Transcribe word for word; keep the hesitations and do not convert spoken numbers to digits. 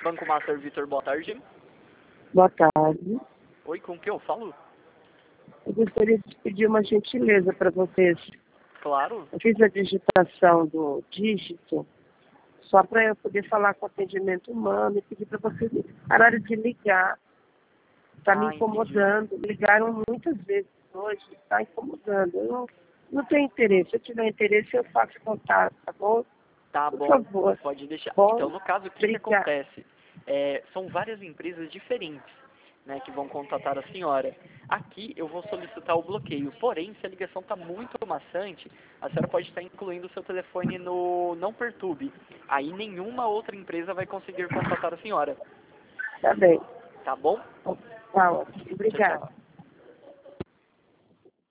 Banco Master Vitor, boa tarde. Boa tarde. Oi, com que eu falo? Eu gostaria de pedir uma gentileza para vocês. Claro. Eu fiz a digitação do dígito só para eu poder falar com o atendimento humano e pedir para vocês pararem de ligar. Está me Ah, incomodando. Ligaram muitas vezes hoje, está incomodando. Eu não, não tenho interesse. Se eu tiver interesse, eu faço contato, tá bom? Tá Por bom, favor. pode deixar. Bom, Então, no caso, o que, que obrigada. acontece? É, são várias empresas diferentes, né, que vão contatar a senhora. Aqui eu vou solicitar o bloqueio, porém, se a ligação está muito maçante, a senhora pode estar incluindo o seu telefone no Não Perturbe. Aí nenhuma outra empresa vai conseguir contatar a senhora. Tá bem. Tá bom? Tá ótimo. Tchau, Obrigada. tchau.